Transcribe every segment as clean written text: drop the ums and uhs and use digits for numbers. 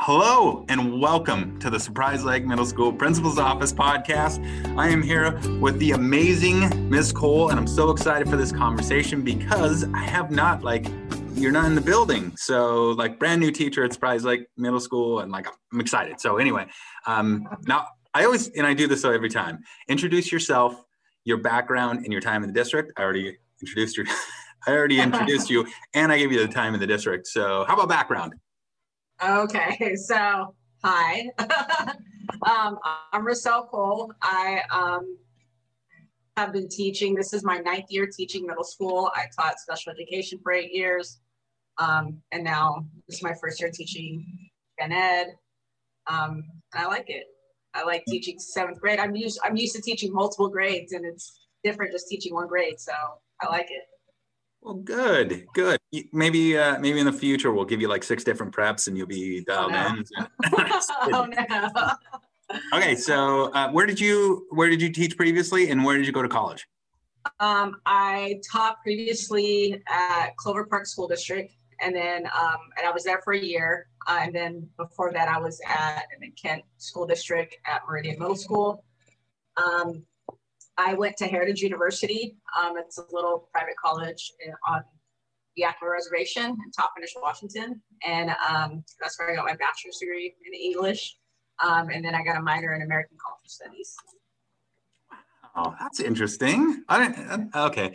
Hello and welcome to the Surprise Lake Middle School Principal's Office podcast. I am here with the amazing Miss Cole, and I'm so excited for this conversation because I have not, you're not in the building. So, brand new teacher at Surprise Lake Middle School, and I'm excited. So anyway, now I do this every time. Introduce yourself, your background, and your time in the district. I already introduced you. And I gave you the time in the district. So how about background? Okay, so hi, I'm Rochelle Cole. I have been teaching. This is my 9th year teaching middle school. I taught special education for 8 years, and now this is my first year teaching gen ed. I like it. I like teaching 7th grade. I'm used to teaching multiple grades, and it's different just teaching one grade. So I like it. Well, good. Maybe in the future we'll give you 6 different preps and you'll be dialed in. Oh no. Okay, so where did you teach previously, and where did you go to college? I taught previously at Clover Park School District, and then and I was there for a year. And then before that, I was at the Kent School District at Meridian Middle School. I went to Heritage University. It's a little private college on the Yakima Reservation in Toppenish, Washington. And that's where I got my bachelor's degree in English. And then I got a minor in American Cultural Studies. Oh, that's interesting. Okay.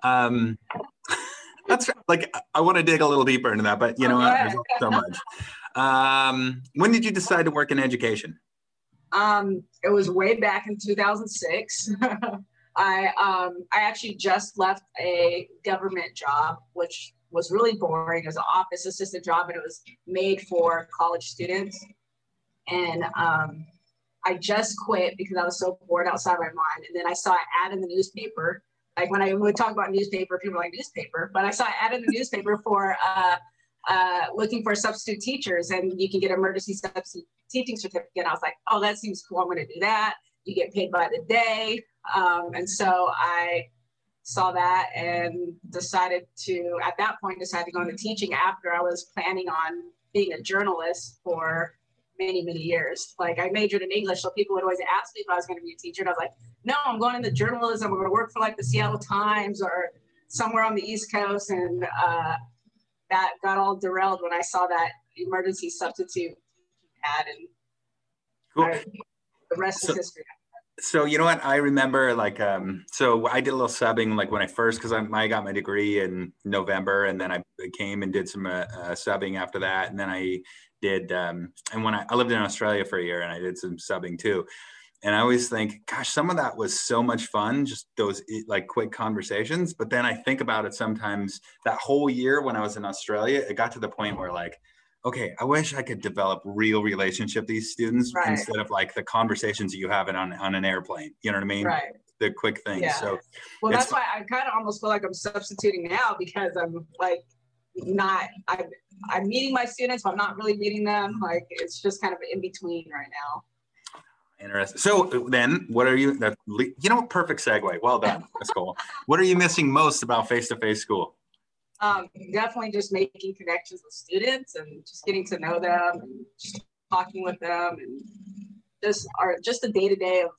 That's I want to dig a little deeper into that, but you know what? There's so much. When did you decide to work in education? It was way back in 2006. I actually just left a government job, which was really boring. It was an office assistant job, and it was made for college students. And I just quit because I was so bored outside my mind. And then I saw an ad in the newspaper. When I would talk about newspaper, people were like, newspaper. But I saw an ad in the newspaper for looking for substitute teachers, and you can get emergency substitute teaching certificate. I was like, oh, that seems cool. I'm going to do that. You get paid by the day. And so I saw that and decided to go into teaching after I was planning on being a journalist for many, many years. I majored in English, so people would always ask me if I was going to be a teacher. And I was like, no, I'm going into journalism. I'm going to work for the Seattle Times or somewhere on the East Coast. And that got all derailed when I saw that emergency substitute ad, and cool. The rest is history. So you know what, I remember so I did a little subbing when I first, because I got my degree in November, and then I came and did some subbing after that, and then I did and when I lived in Australia for a year, and I did some subbing too. And I always think, gosh, some of that was so much fun, just those quick conversations. But then I think about it sometimes, that whole year when I was in Australia, it got to the point where okay, I wish I could develop real relationship with these students, right, instead of the conversations you have on an airplane. You know what I mean? Right. The quick things. Yeah. So that's why I kind of almost feel like I'm substituting now, because I'm I'm meeting my students, but I'm not really meeting them. It's just kind of in between right now. Interesting. So then what are you, perfect segue. Well done. That's cool. What are you missing most about face-to-face school? Definitely just making connections with students and just getting to know them and just talking with them, and just the day-to-day of,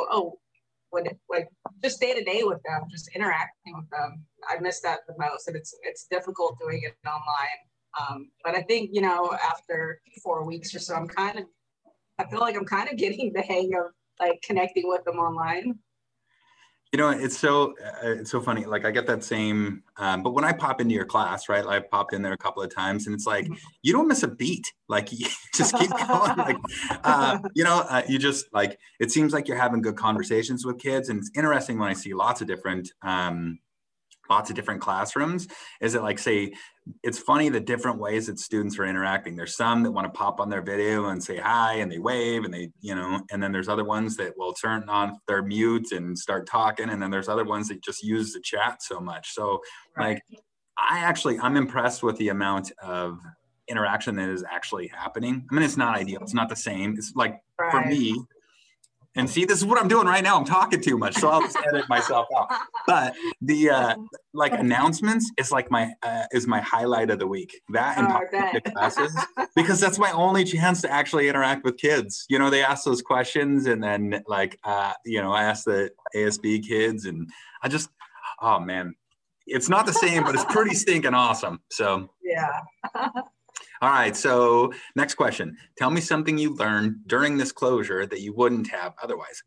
just day-to-day with them, just interacting with them. I miss that the most, and it's difficult doing it online. But I think, after 4 weeks or so, I feel like I'm kind of getting the hang of connecting with them online. It's so funny. I get that same, but when I pop into your class, right? I've popped in there a couple of times, and it's you don't miss a beat. You just keep going. You just it seems like you're having good conversations with kids, and it's interesting when I see lots of different classrooms. Is it say, it's funny the different ways that students are interacting. There's some that want to pop on their video and say hi, and they wave, and they, and then there's other ones that will turn on their mute and start talking. And then there's other ones that just use the chat so much. So right. I'm impressed with the amount of interaction that is actually happening. I mean, it's not ideal. It's not the same. It's right. For me, And see, this is what I'm doing right now. I'm talking too much, so I'll just edit myself out. But the like announcements is like my highlight of the week. That and talking to classes, because that's my only chance to actually interact with kids. You know, they ask those questions, and then like you know, I ask the ASB kids, and I just, oh man, it's not the same, but it's pretty stinking awesome. So yeah. All right, so next question. Tell me something you learned during this closure that you wouldn't have otherwise.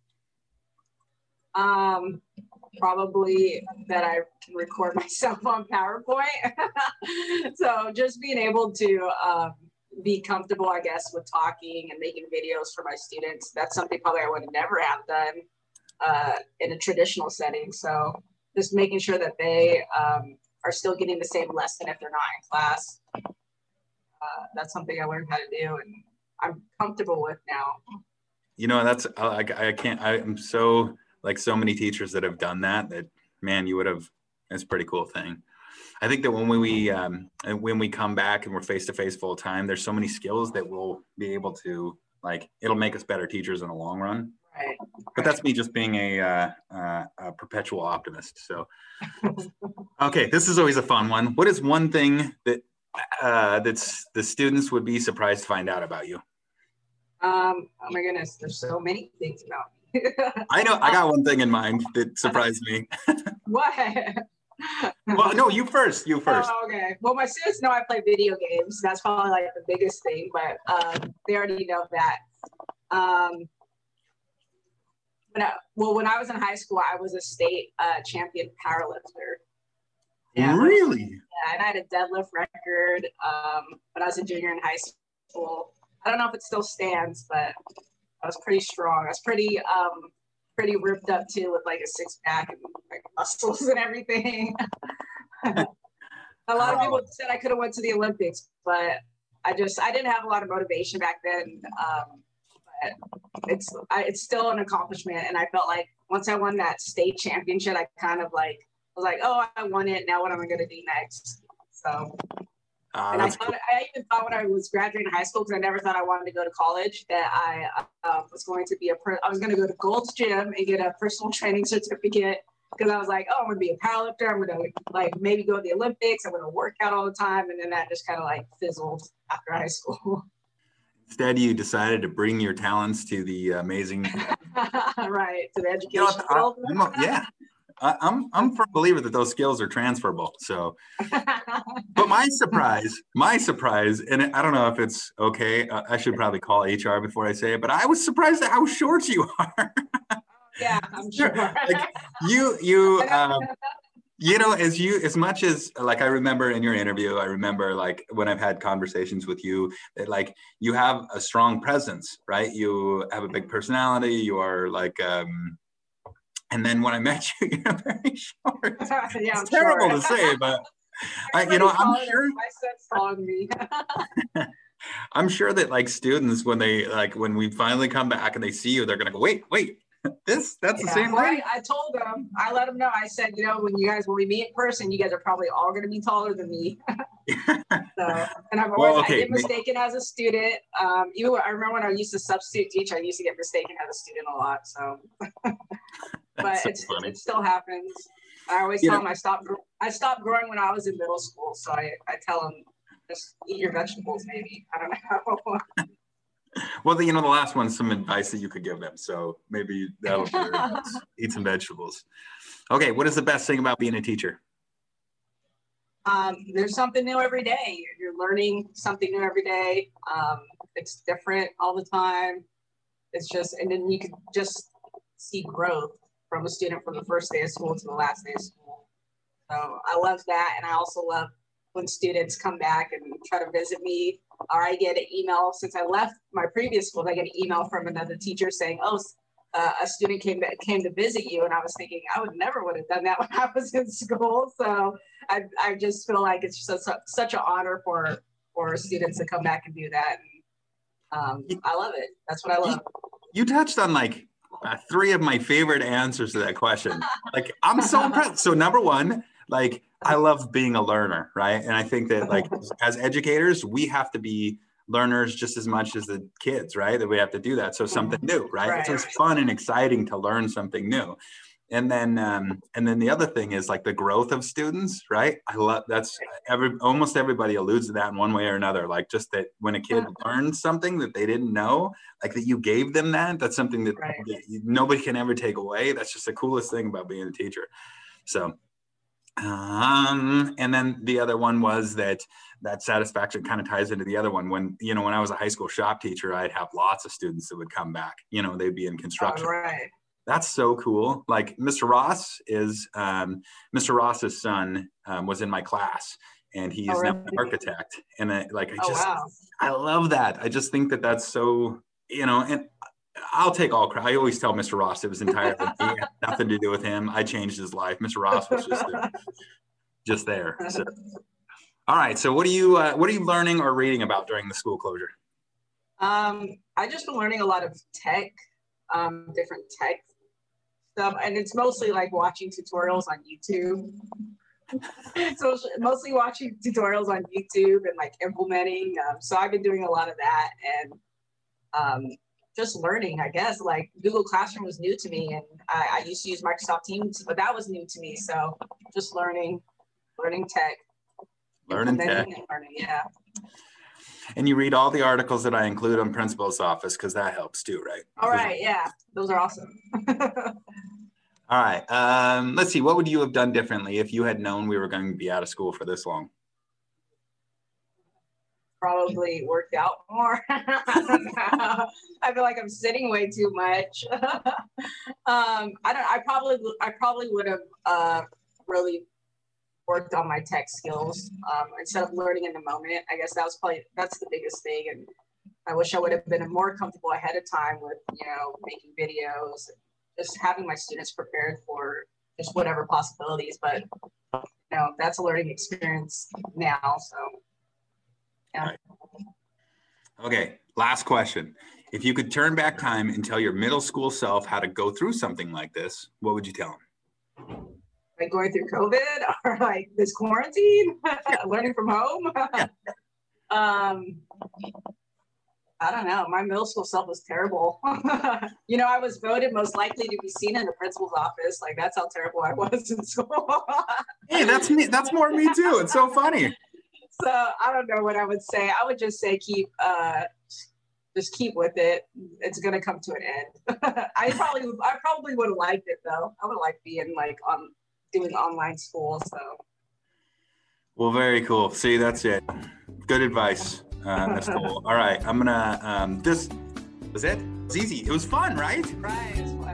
Probably that I can record myself on PowerPoint. So just being able to be comfortable, I guess, with talking and making videos for my students. That's something probably I would never have done in a traditional setting. So just making sure that they are still getting the same lesson if they're not in class. That's something I learned how to do, and I'm comfortable with now. You know, that's I can't. I'm so like so many teachers that have done that. That man, you would have. That's a pretty cool thing. I think that when we come back and we're face to face full time, there's so many skills that we'll be able to like. It'll make us better teachers in the long run. Right. But that's me just being a perpetual optimist. So, okay, this is always a fun one. What is one thing that that's the students would be surprised to find out about you? Oh my goodness, there's so many things about me. I know, I got one thing in mind that surprised me. What? Well, no, you first. Oh, okay. Well, my students know I play video games. That's probably like the biggest thing, but they already know that. When I was in high school, I was a state champion powerlifter. Yeah, really? Yeah, and I had a deadlift record when I was a junior in high school. I don't know if it still stands, but I was pretty strong. I was pretty ripped up too, with like a six pack and like muscles and everything. A lot of people said I could have went to the Olympics, but I didn't have a lot of motivation back then. But it's still an accomplishment, and I felt like once I won that state championship, I kind of like was like, oh, I won it. Now what am I going to do next? So, and I even thought when I was graduating high school, because I never thought I wanted to go to college, that I was going to go to Gold's Gym and get a personal training certificate, because I was like, oh, I'm going to be a powerlifter. I'm going to like maybe go to the Olympics. I'm going to work out all the time. And then that just kind of like fizzled after high school. Instead, you decided to bring your talents to the amazing. Right, to the education field. Yeah. I'm a firm believer that those skills are transferable. So, but my surprise, and I don't know if it's okay. I should probably call HR before I say it, but I was surprised at how short you are. Yeah, I'm sure. Like you know, as much as like I remember in your interview, I remember like when I've had conversations with you that like you have a strong presence, right? You have a big personality. You are like. And then when I met you, you're very short. Yeah, it's terrible to say, but I'm sure. I'm sure that like students, when we finally come back and they see you, they're gonna go, wait, that's the same thing. I told them, I let them know. I said, when we meet in person, you guys are probably all gonna be taller than me. So, and I get mistaken as a student. I remember when I used to substitute teach, I used to get mistaken as a student a lot. So. But it still happens. I always tell them I stopped growing when I was in middle school. So I tell them, just eat your vegetables, maybe. I don't know. Well, the last one's some advice that you could give them. So maybe that'll be eat some vegetables. Okay, what is the best thing about being a teacher? There's something new every day. You're learning something new every day. It's different all the time. It's just, and then you can just see growth from a student from the first day of school to the last day of school. So I love that. And I also love when students come back and try to visit me, or I get an email. Since I left my previous school, I get an email from another teacher saying, oh, a student came to visit you. And I was thinking, I would have done that when I was in school. So I just feel like it's just such an honor for students to come back and do that. And I love it. That's what I love. You touched on like three of my favorite answers to that question. Like, I'm so impressed. So number one, like, I love being a learner, right? And I think that like as educators, we have to be learners just as much as the kids, right? That we have to do that. So something new, right? It's just fun and exciting to learn something new. And then the other thing is like the growth of students, right? I love almost everybody alludes to that in one way or another. Like just that when a kid learns something that they didn't know, like that you gave them that's something that nobody can ever take away. That's just the coolest thing about being a teacher. So, and then the other one was that satisfaction kind of ties into the other one. When I was a high school shop teacher, I'd have lots of students that would come back. They'd be in construction. That's so cool. Like Mr. Ross Mr. Ross's son was in my class, and he's now an architect. And I love that. I just think that that's so, and I'll take all credit. I always tell Mr. Ross it was entirely me. It had nothing to do with him. I changed his life. Mr. Ross was just there. So, all right. So what are you learning or reading about during the school closure? I just been learning a lot of tech, different tech stuff, and it's mostly like watching tutorials on YouTube. So mostly watching tutorials on YouTube and like implementing. So I've been doing a lot of that, and just learning, I guess. Like Google Classroom was new to me, and I used to use Microsoft Teams, but that was new to me. So just learning tech. Learning tech. Yeah. And you read all the articles that I include on Principal's Office, because that helps too, right? All right, yeah, those are awesome. All right, let's see. What would you have done differently if you had known we were going to be out of school for this long? Probably worked out more. I feel like I'm sitting way too much. I probably would have really worked on my tech skills instead of learning in the moment. I guess that's the biggest thing. And I wish I would have been more comfortable ahead of time with, making videos, just having my students prepared for just whatever possibilities. But, that's a learning experience now. So, yeah. Right. Okay. Last question. If you could turn back time and tell your middle school self how to go through something like this, what would you tell them? Like going through COVID or like this quarantine, learning from home. I don't know. My middle school self was terrible. I was voted most likely to be seen in the principal's office. Like that's how terrible I was in school. Hey, that's me. That's more me too. It's so funny. So I don't know what I would say. I would just say keep with it. It's gonna come to an end. I probably would have liked it though. I would like being like doing online school. So. Well, very cool. See, that's it. Good advice. That's cool. All right, I'm gonna. This was it. It was easy. It was fun, right? Right.